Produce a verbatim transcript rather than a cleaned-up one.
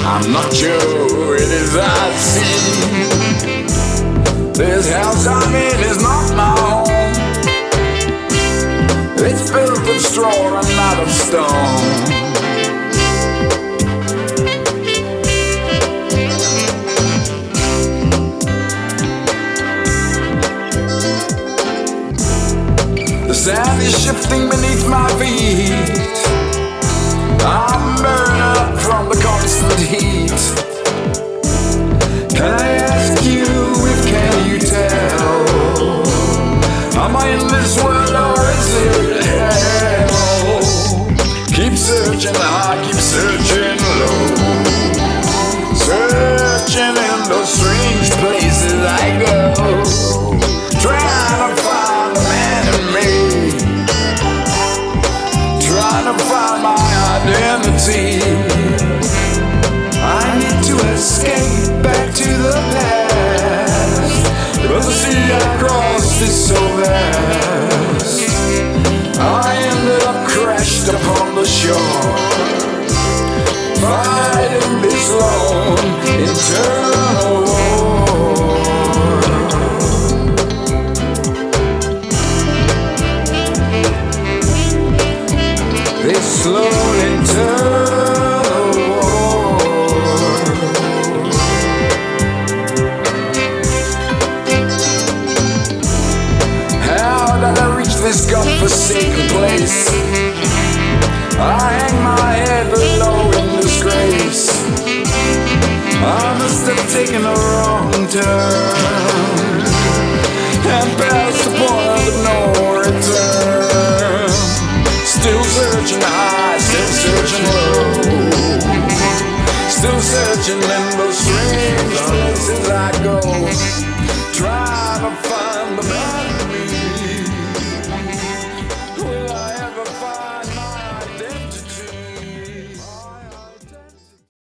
I'm not sure it is I see. This house I'm in is not my home. It's built of straw and not of stone. The sand is shifting beneath my feet. I'm burned up from the constant heat. Can I ask you if can you tell? Am I in this world or is it hell? Keep searching high, keep searching low, searching in those strange places I go, trying to find the man in me, trying to find my identity. I need to escape back to the past, but the sea I crossed is so vast. I ended up crashed upon the shore, fighting this lone eternal war. This lone eternal war. How did I reach this godforsaken place? I hang my head low in disgrace. I must have taken a wrong turn and passed the point of no return. Still searching high, still searching low, still searching in those strange places I go, trying to find